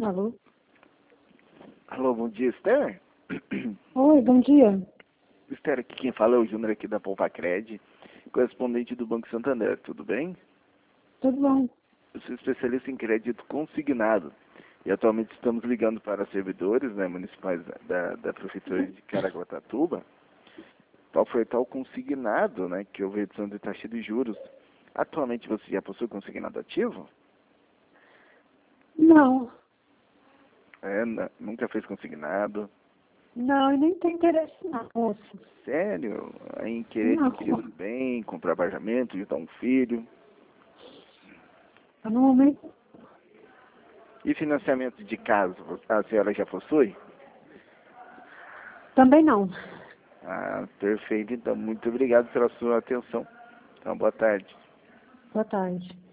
Alô? Alô, bom dia, Esther? Oi, bom dia. Esther, aqui quem fala é o Júnior aqui da Poupacred, correspondente do Banco Santander, tudo bem? Tudo bom? Eu sou especialista em crédito consignado e atualmente estamos ligando para servidores municipais da Prefeitura de Caraguatatuba para ofertar o consignado, que houve redução de taxa de juros. Atualmente você já possui consignado ativo? Não, Nunca fez consignado? não, eu nem tenho interesse não, moço. Sério? Em querer Não, adquirir um bem, comprar apartamento, ajudar um filho? no momento E financiamento de casa, a senhora já possui? também não. Ah, perfeito. Então, muito obrigado pela sua atenção. Então, boa tarde. Boa tarde.